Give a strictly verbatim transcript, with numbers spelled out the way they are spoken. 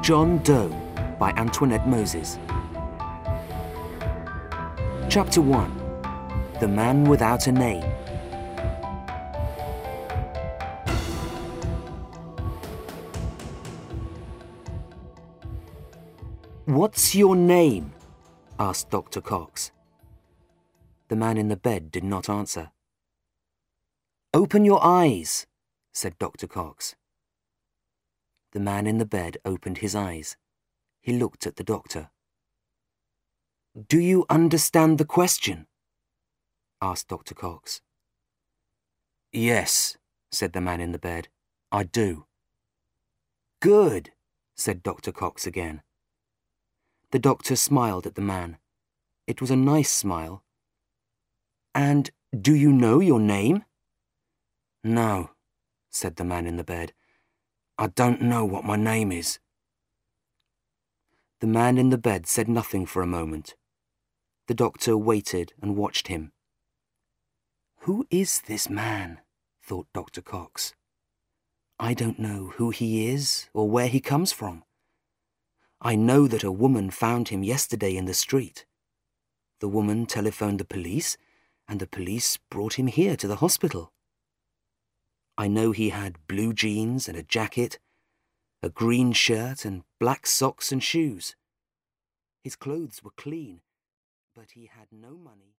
John Doe by Antoinette Moses. Chapter one. The Man Without a Name. "What's your name?" asked Doctor Cox. The man in the bed did not answer. "Open your eyes," said Doctor Cox. The man in the bed opened his eyes. He looked at the doctor. "Do you understand the question?" asked Doctor Cox. "Yes," said the man in the bed. "I do." "Good," said Doctor Cox again. The doctor smiled at the man. It was a nice smile. "And do you know your name?" "No," said the man in the bed. "I don't know what my name is." The man in the bed said nothing for a moment. The doctor waited and watched him. "Who is this man?" thought Doctor Cox. "I don't know who he is or where he comes from. I know that a woman found him yesterday in the street. The woman telephoned the police, and the police brought him here to the hospital. I know he had blue jeans and a jacket, a green shirt and black socks and shoes. His clothes were clean, but he had no money."